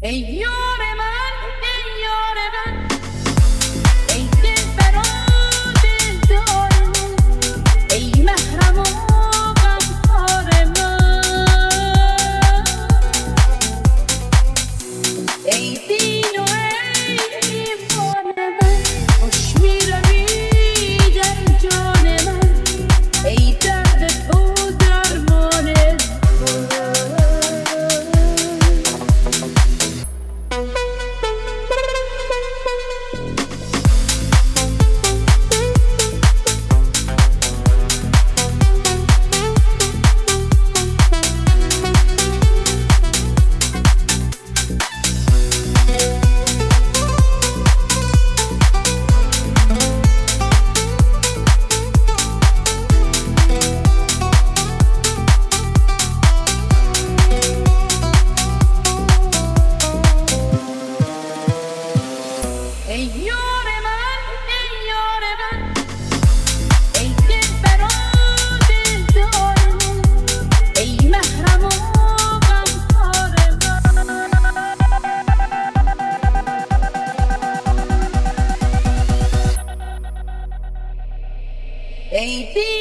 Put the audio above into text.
ای یار من ای یار من ای دلبر و دلدار من ای محرم و غمخوار من ای دین و ای ایمان من خوش می‌روی در جان من ای درد تو درمان من ای یار من ای یار من ای دلبر و دلدار من ای محرم و غمخوار من ای